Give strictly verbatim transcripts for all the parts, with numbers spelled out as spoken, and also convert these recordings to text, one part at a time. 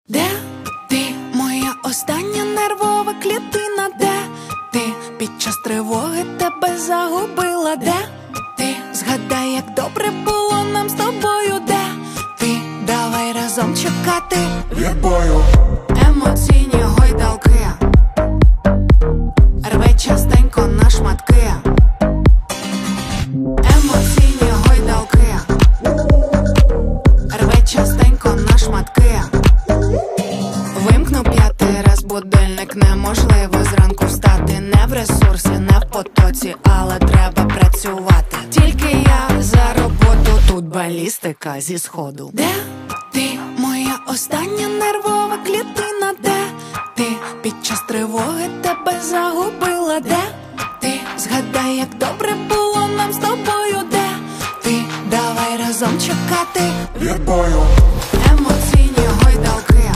Де ти, моя остання нервова клітина? Де ти під час тривоги тебе загубила? Де ти? Згадай, як добре було нам з тобою. Де ти? Давай разом чекати відбою. Емоційні гойдалки рве частенько на шматки. Емоційні гойдалки рве частенько на шматки. Вимкну п'ятий раз будильник, неможливо зранку встати. Не в ресурсі, не в потоці, але треба працювати. Тільки я за роботу, тут балістика зі сходу. Де ти, моя остання нервова клітина? Де ти під час тривоги тебе загубила? Де ти? Згадай, як добре було нам з тобою. Де ти? Давай разом чекати відбою. Емоційні гойдалки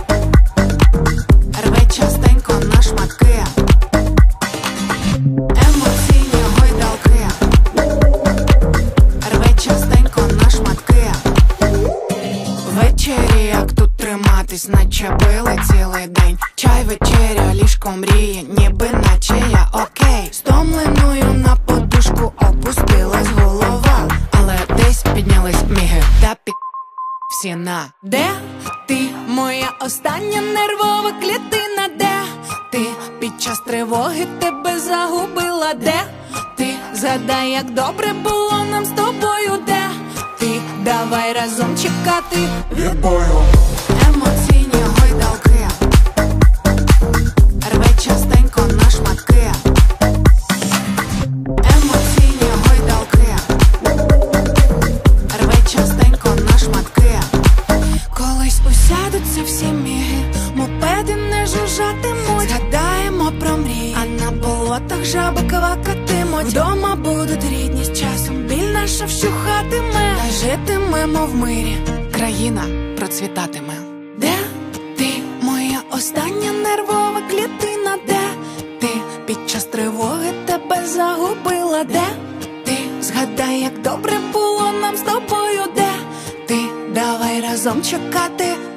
рве частенько на шматки. Емоційні гойдалки рве частенько на шматки. Ввечері як тут триматись, наче били цілий день. Чай, вечеря, ліжко мрії, ніби наче я окей. Стомленою на подушку опустилась голова, але десь піднялись міги та пі... всі на. Де ти, моя остання нервова клітина? Де ти під час тривоги тебе загубила? Де ти? Згадай, як добре було нам з тобою. Де ти? Давай разом чекати відбою. Емоційні гойдалки рве частенько на шматки. Емоційні гойдалки рве частенько на шматки. Колись усядуться всі міги, мопеди не жужжатимуть. Згадаємо про мрії, а на болотах жаби квакатимуть. Вдома будуть рідні, з часом біль наша вщухатиме. Та житимемо в мирі, країна процвітатиме. Де ти, моя остання нервова клітина? Де ти під час тривоги тебе загубила? Де ти? Згадай, як добре було нам з тобою. Де ти? Давай разом чекати